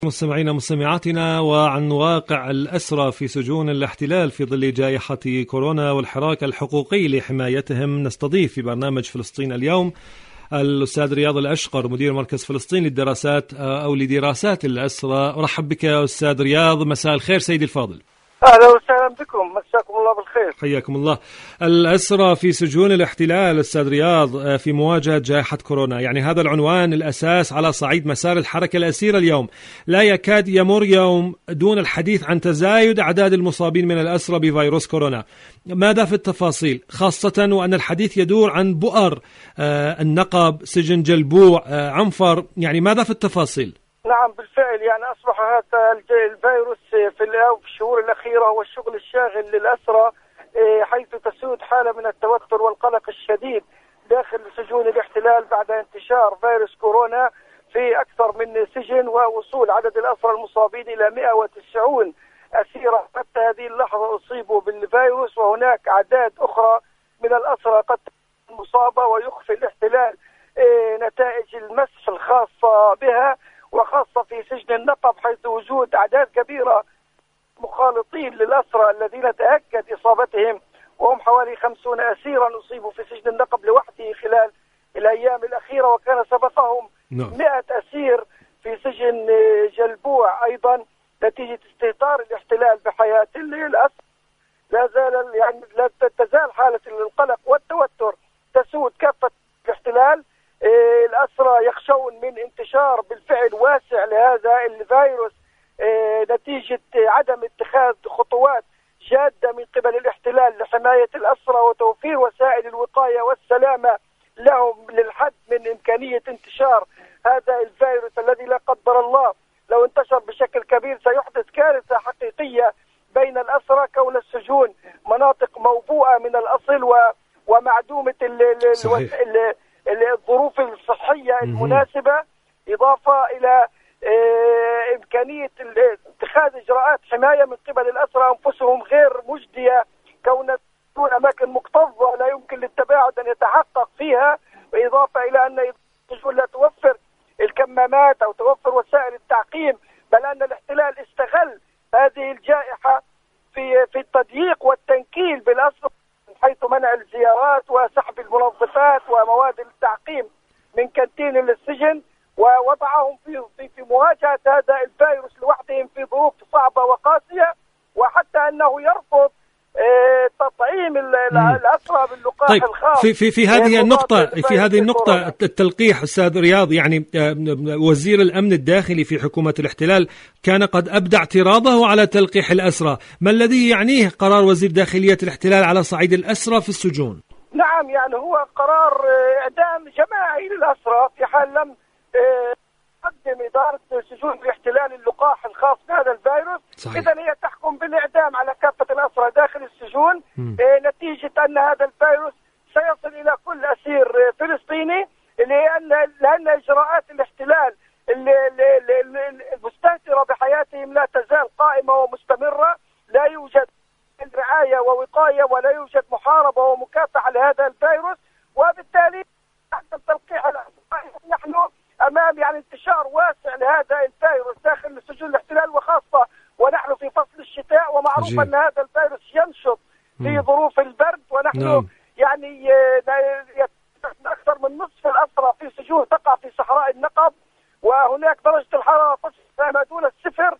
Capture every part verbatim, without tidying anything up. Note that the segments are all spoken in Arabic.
مستمعينا مستمعاتنا، وعن واقع الأسرى في سجون الاحتلال في ظل جائحة كورونا والحراك الحقوقي لحمايتهم، نستضيف في برنامج فلسطين اليوم الأستاذ رياض الأشقر، مدير مركز فلسطين للدراسات أو لدراسات الأسرى. أرحب بك يا أستاذ رياض. مساء الخير سيدي الفاضل. أهلا وسهلا بكم، مساكم الله بالخير. حياكم الله. الأسرى في سجون الاحتلال أستاذ رياض في مواجهة جائحة كورونا، يعني هذا العنوان الأساس على صعيد مسار الحركة الأسيرة اليوم. لا يكاد يمر يوم دون الحديث عن تزايد أعداد المصابين من الأسرى بفيروس كورونا. ماذا في التفاصيل، خاصة وأن الحديث يدور عن بؤر النقب، سجن جلبوع، عنفر، يعني ماذا في التفاصيل؟ نعم بالفعل، يعني أصبح هذا الفيروس في الشهور الأخيرة هو الشغل الشاغل للأسرى، حيث تسود حالة من التوتر والقلق الشديد داخل سجون الاحتلال بعد انتشار فيروس كورونا في أكثر من سجن، ووصول عدد الأسرى المصابين إلى مئة وتسعين أسيرا حتى هذه اللحظة أصيبوا بالفيروس، وهناك أعداد أخرى من الأسرى قد مصابة، ويخفي الاحتلال نتائج المسح الخاصة بها، وخاصة في سجن النقب، حيث وجود أعداد كبيرة مخالطين للأسرى الذين تأكد إصابتهم، وهم حوالي خمسون أسيرا أصيبوا في سجن النقب لوحده خلال الأيام الأخيرة، وكان سبقهم مئة أسير في سجن جلبوع أيضا نتيجة استهتار الاحتلال بحياة الأسرى. لا زال يعني لا تزال حالة القلق والتوتر تسود كافة الاحتلال. إيه الأسرى يخشون من انتشار بالفعل واسع لهذا الفيروس إيه نتيجة عدم اتخاذ خطوات جادة من قبل الاحتلال لحماية الأسرى وتوفير وسائل الوقاية والسلامة لهم للحد من إمكانية انتشار هذا الفيروس الذي لا قدر الله لو انتشر بشكل كبير سيحدث كارثة حقيقية بين الأسرى، كون السجون مناطق موبوءة من الأصل ومعدومة ال ال الظروف الصحية المناسبة، إضافة إلى إيه إمكانية اتخاذ إجراءات حماية من قبل الأسرى أنفسهم غير مجدية، كون تكون أماكن مكتظة لا يمكن للتباعد أن يتحقق فيها، وإضافة إلى أن السجون لا توفر الكمامات أو توفر وسائل التعقيم، بل أن الاحتلال استغل هذه الجائحة في في التضييق والتنكيل بالأسرى، حيث منع الزيارات وسحب المنظفات ومواد التعقيم من كانتين السجن، ووضعهم في في, في مواجهة هذا الفيروس لوحدهم في ظروف صعبة وقاسية، وحتى أنه يرفض تطعيم الأسرى باللقاح طيب الخاص. في في في هذه النقطة في هذه النقطة التلقيح أستاذ رياض، يعني وزير الأمن الداخلي في حكومة الاحتلال كان قد أبدى اعتراضه على تلقيح الأسرى، ما الذي يعنيه قرار وزير داخلية الاحتلال على صعيد الأسرى في السجون؟ نعم، يعني هو قرار إعدام جماعي للأسرى في حال لم تقدم إدارة سجون الاحتلال اللقاح الخاص بهذا الفيروس. إذن هي تحكم بالإعدام على كافة الأسرى داخل السجون إيه نتيجة أن هذا الفيروس سيصل إلى كل أسير فلسطيني، لأن لأن إجراءات الاحتلال المستهترة بحياتهم لا تزال قائمة ومستمرة، لا يوجد رعاية ووقاية ولا يوجد محاربة ومكافحة لهذا الفيروس، وبالتالي تحت تلقيح الأسرى نحن أمام يعني انتشار واسع لهذا الفيروس داخل سجون الاحتلال، وخاصة ونحن في فصل الشتاء، ومعروف عجيب. أن هذا الفيروس ينشط في ظروف البرد، ونحن نعم. يعني أكثر من نصف الأسرى في سجون تقع في صحراء النقب، وهناك درجة الحرارة تصل ما دون الصفر،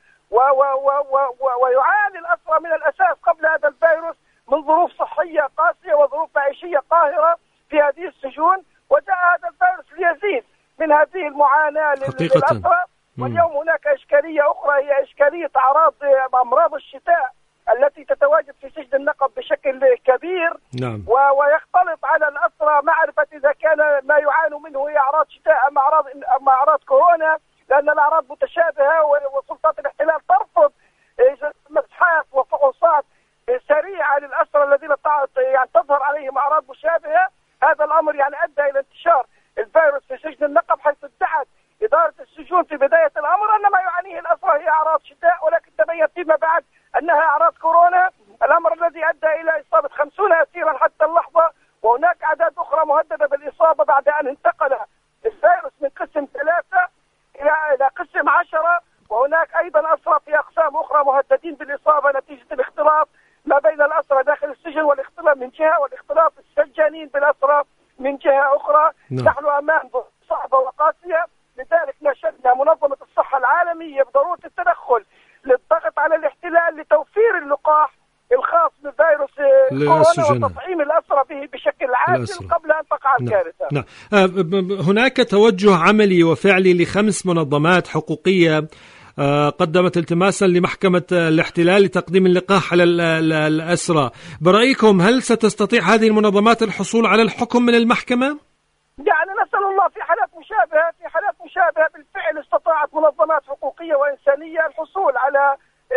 ويعاني الأسرى من الأساس قبل هذا الفيروس من ظروف صحية قاسية وظروف معيشية قاهرة في هذه السجون، وجاء هذا الفيروس ليزيد من هذه المعاناة للأسرى. واليوم هناك إشكالية أخرى، هي إشكالية أعراض أمراض الشتاء التي تتواجد في سجن النقب بشكل كبير. نعم. ويختلط على الأسرى معرفة إذا كان ما يعانوا منه هي أعراض شتاء أم أعراض أم أعراض كورونا، لأن الأعراض متشابهة، وسلطات الاحتلال ترفض مسحات وفحوصات سريعة للأسرى الذين يعني تظهر عليهم أعراض مشابهة. هذا الأمر يعني أدى إلى انتشار الفيروس في سجن النقب، حيث ادعت إدارة السجون في بداية الأمر أن ما يعانيه الأسرى هي أعراض شتاء، ولكن تبين فيما بعد أنها أعراض كورونا، الأمر الذي أدى إلى إصابة خمسين أسيرا حتى اللحظة، وهناك أعداد أخرى مهددة بالإصابة بعد أن انتقل الفيروس من قسم ثلاثة إلى إلى قسم عشرة، وهناك هناك أيضا أسرى في أقسام أخرى مهددين بالإصابة نتيجة الاختلاط ما بين الأسرى داخل السجن والاختلاط من جهة والاختلاط السجانين بالأسرى من جهة أخرى. نعم. نحن أمام صعبة وقاسية، لذلك ناشدنا منظمة الصحة العالمية بضرورة التدخل للضغط على الاحتلال لتوفير اللقاح الخاص بفيروس كورونا وتطعيم الأسرى به بشكل عاجل قبل أن تقع الكارثة. نعم. نعم. هناك توجه عملي وفعلي لخمس منظمات حقوقية قدمت التماسا لمحكمة الاحتلال لتقديم اللقاح على الأسرى. برأيكم هل ستستطيع هذه المنظمات الحصول على الحكم من المحكمة؟ يعني نسأل الله. في حالات مشابهة في حالات مشابهة بالفعل استطاعت منظمات حقوقية وإنسانية الحصول على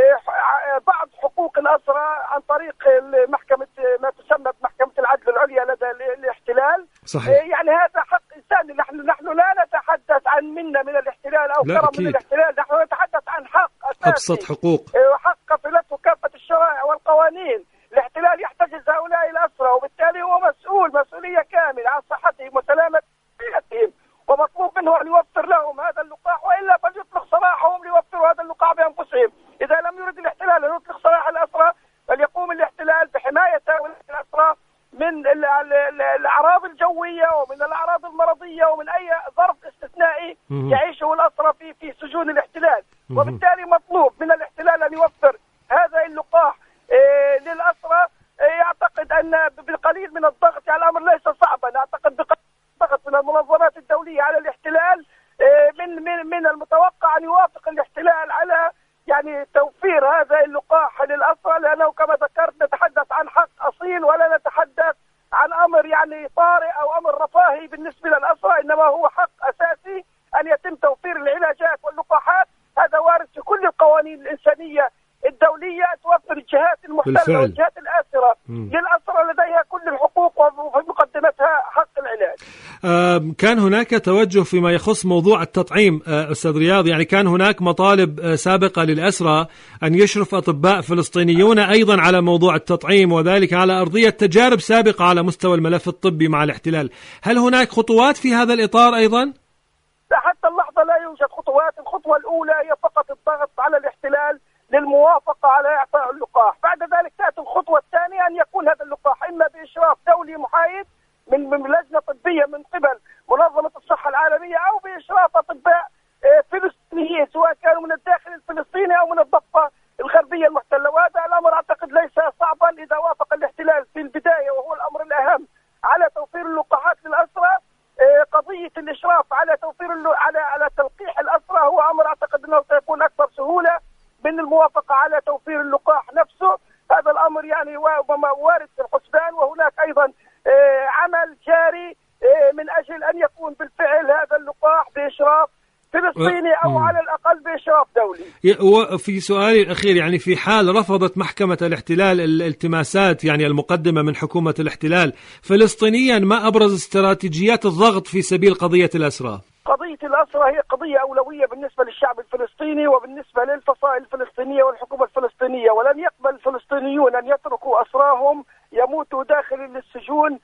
بعض حقوق الأسرى عن طريق محكمة ما تسمى بمحكمة العدل العليا لدى الاحتلال. صحيح. يعني هذا حق إنساني. نحن نحن لا نتحدث عن منة من الاحتلال أو كرم من الاحتلال، نحن نتحدث عن حق أساسي، أبسط حقوق وحق كفلته كافة الشرائع والقوانين. الاحتلال يحتجز هؤلاء الأسرى، وبالتالي هو مسؤول مسؤولية كاملة عن صحتهم وسلامة حياتهم، ومطلوب منه أن يوفر لهم هذا اللقاح، وإلا فليطلق سراحهم ليوفروا هذا اللقاح بأنفسهم. إذا لم يرد الاحتلال أن يطلق سراح الأسرى فليقوم الاحتلال بحماية هؤلاء الأسرى من الأعراض الجوية ومن الأعراض المرضية ومن أي ظرف استثنائي يعيشه الأسرى في في سجون الاحتلال. وبالتالي مطلوب من الاحتلال أن يوفر هذا اللقاح إيه للأسرى. إيه يعتقد أن بالقليل من الضغط على الأمر ليس صعبا. أعتقد بقليل الضغط من المنظمات الدولية على الاحتلال إيه من من من المتوقع أن يوافق الاحتلال على يعني توفير هذا اللقاح للأسرى، لأنه كما ذكرت نتحدث عن حق أصيل ولا نتحدث عن أمر يعني طارئ أو أمر رفاهي بالنسبة للأسرى، إنما هو حق أساسي أن يتم توفير العلاجات واللقاحات. هذا وارد في كل القوانين الإنسانية الدولية توفر الجهات المحتلة والجهات الآسرة للأسرى لديها كل الحقوق وفي مقدمتها حق العلاج. آه كان هناك توجه فيما يخص موضوع التطعيم آه أستاذ رياض، يعني كان هناك مطالب آه سابقة للأسرى أن يشرف أطباء فلسطينيون أيضا على موضوع التطعيم، وذلك على أرضية تجارب سابقة على مستوى الملف الطبي مع الاحتلال. هل هناك خطوات في هذا الإطار أيضا؟ لا، حتى اللحظة لا يوجد خطوات. الخطوة الأولى هي فقط الضغط على الاحتلال للموافقة على إعطاء اللقاح. بعد ذلك تأتي الخطوة الثانية أن يكون هذا اللقاح إما بإشراف دولي محايد من من لجنة طبية من قبل منظمة الصحة العالمية، أو بإشراف أطباء فلسطينيين سواء كانوا من الداخل الفلسطيني أو من الضفة الغربية المحتلة. وهذا الأمر أعتقد ليس صعبا إذا وافق الاحتلال في البداية، وهو الأمر الأهم، على توفير اللقاحات للأسرى. قضية الإشراف على توفير على على تلقيح الأسرى هو أمر أعتقد أنه سيكون أكثر سهولة من الموافقة على توفير اللقاح نفسه. هذا الأمر يعني وارد في الحسبان، وهناك أيضا عمل جاري من أجل أن يكون بالفعل هذا اللقاح بإشراف فلسطيني أو على الأقل بإشراف دولي. وفي سؤالي الأخير، يعني في حال رفضت محكمة الاحتلال الالتماسات يعني المقدمة من حكومة الاحتلال فلسطينيا، ما أبرز استراتيجيات الضغط في سبيل قضية الأسرى؟ قضية الأسرى هي قضية أولوية بالنسبة للشعب الفلسطيني وبالنسبة للفصائل الفلسطينية والحكومة الفلسطينية، ولن يقبل الفلسطينيون أن يتركوا أسراهم يموتوا داخل السجون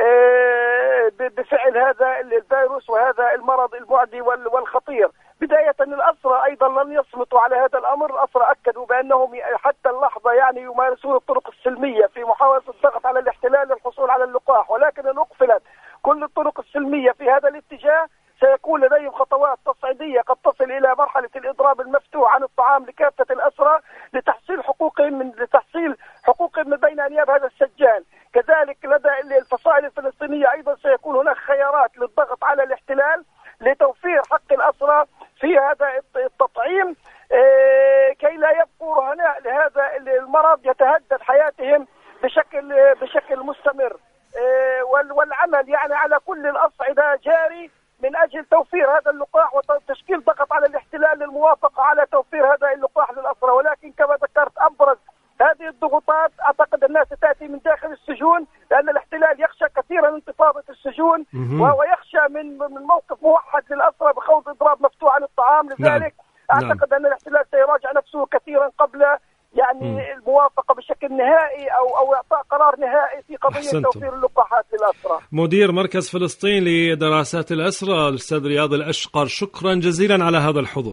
بفعل هذا الفيروس وهذا المرض المعدي والخطير. بداية الأسرى أيضا لن يصمتوا على هذا الأمر. الأسرى أكدوا بأنهم حتى اللحظة يعني يمارسون الطرق السلمية في محاولة الضغط على الاحتلال للحصول على اللقاح، ولكن إن أقفلت كل الطرق السلمية في هذا الاتجاه سيكون لديهم خطوات تصعيدية قد تصل إلى مرحلة الإضراب المفتوح عن الطعام لكافة الأسرى لتحصيل حقوقهم من لتحصيل حقوقهم من بين أنياب هذا السجان. كذلك لدى الفصائل الفلسطينية أيضا سيكون هناك خيارات للضغط على الاحتلال لتوفير حق الأسرى في هذا التطعيم كي لا يبقوا رهناء لهذا المرض يتهدد حياتهم بشكل بشكل مستمر. والعمل يعني على كل الأصعدة جاري من أجل توفير هذا اللقاح وتشكيل ضغط على الاحتلال للموافقة على توفير هذا اللقاح للأسرى. ولكن كما ذكرت أبرز هذه الضغوطات أعتقد أنها ستأتي من داخل السجون، لأن الاحتلال يخشى كثيرا انتفاضة السجون وهو يخشى من من موقف موحد للأسرى بخوض إضراب مفتوح عن الطعام. لذلك نعم. أعتقد نعم. أن الاحتلال سيراجع نفسه كثيرا قبل يعني مم. الموافقة بشكل نهائي أو أو إعطاء قرار نهائي في قضية أحسنتم. توفير اللقاحات للأسرى. مدير مركز فلسطين لدراسات الأسرى الأستاذ رياض الأشقر، شكرا جزيلا على هذا الحضور.